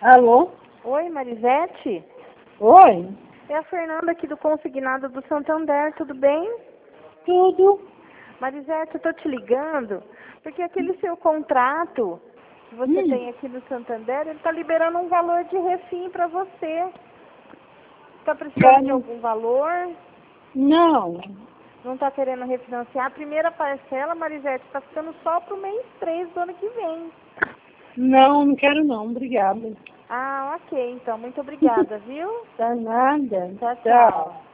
Alô? Oi, Marisete? Oi? É a Fernanda aqui do Consignado do Santander, tudo bem? Tudo? Marisete, eu tô te ligando porque aquele seu contrato que você tem aqui no Santander, ele tá liberando um valor de refim para você. Tá precisando de algum valor? Não. Não tá querendo refinanciar? A primeira parcela, Marisete, tá ficando só pro mês 3 do ano que vem. Não quero não, obrigada. Ah, ok, então. Muito obrigada, viu? Tá nada. Tchau, tchau.